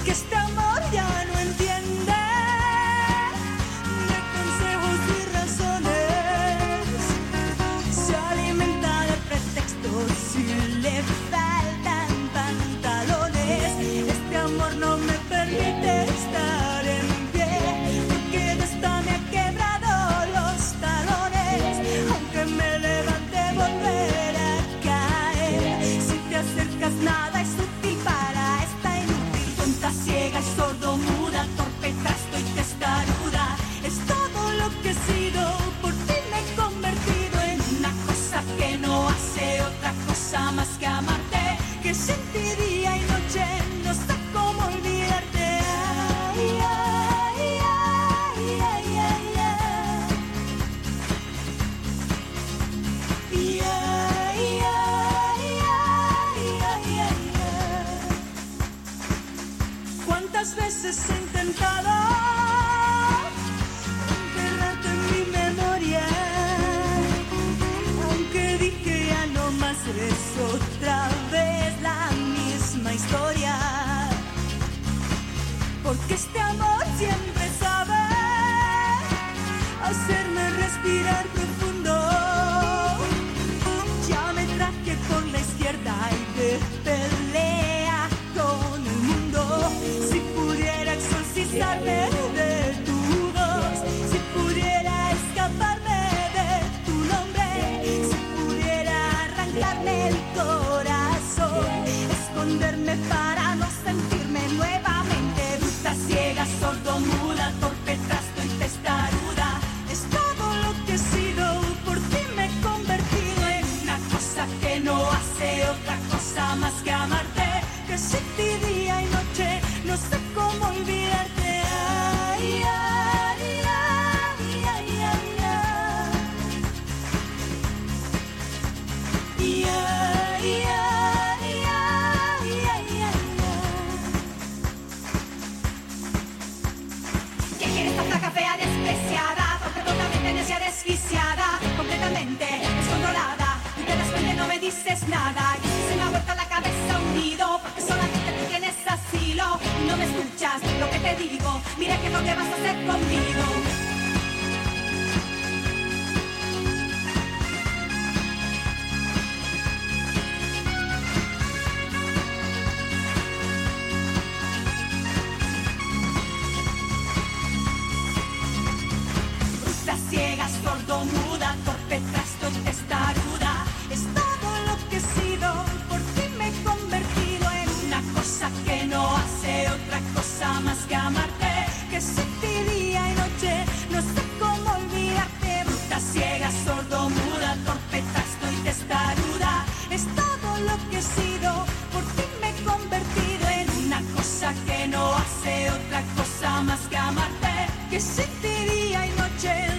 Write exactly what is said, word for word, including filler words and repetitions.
porque este amor ya no entiende de consejos y razones, se alimenta de pretextos y le faltan pantalones. Este amor no me permite estar en pie, porque de esta me ha quebrado los talones, aunque me levante volver a caer. Si te acercas nada es útil para esta inútil, tonta, ciega y sordomuda, torpe, trasto y testaruda. Es todo lo que he sido, por ti me he convertido en una cosa que no hace otra cosa más que amarte, que sin ti día y noche no sé cómo olvidarte. Ay, ay, ay, ay, ay, ay. Y ay, ay, ay, ay, ay, ay. ¿Cuántas veces he intentado enterrarte en mi memoria? Aunque dije ya no más, es otra vez la misma historia, porque este amor siempre sabe hacerme respirar profundo. Ya me traje por la izquierda y de pelea con el mundo. Si pudiera exorcizarme de tu voz, si pudiera escaparme de tu nombre, si pudiera arrancarme el corazón, esconderme para no sentirme nuevamente bruta, ciega, sordomuda, torpe, trasto y testaruda. Es todo lo que he sido, por ti me he convertido en una cosa que no hace otra cosa más que amarte, que sin ti día y noche no sé cómo olvidarte. Ay, ay, ay, ay, ay, ay. Y ay, ay, ay, ay, ay, ay. ¿Qué quiere esta flaca fea despreciada? Porque totalmente necia, desquiciada, completamente descontrolada. Y te das cuenta y no me dices nada. Y se me ha vuelto la cabeza hundido, porque solamente tú tienes asilo y no me escuchas lo que te digo. Mira qué es lo que vas a hacer conmigo. Bruta, ciega, sordomuda, torpe, trasto y testaruda. Es todo lo que he sido, por ti me he convertido en una cosa que no hace otra cosa más que amarte, que sin ti día y noche no sé cómo olvidarte. Bruta, ciega, sordomuda, torpe, trasto y testaruda. Es todo lo que he sido, por ti me he convertido en una cosa que no hace otra cosa más que amarte, que sin ti día y noche